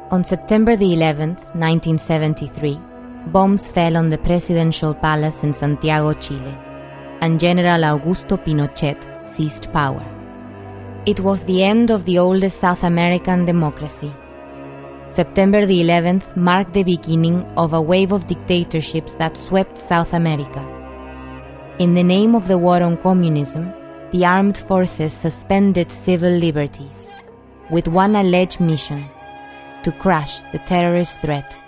On September the 11th, 1973, bombs fell on the presidential palace in Santiago, Chile, and General Augusto Pinochet seized power. It was the end of the oldest South American democracy. September the 11th marked the beginning of a wave of dictatorships that swept South America. In the name of the war on communism, the armed forces suspended civil liberties, with one alleged mission: to crush the terrorist threat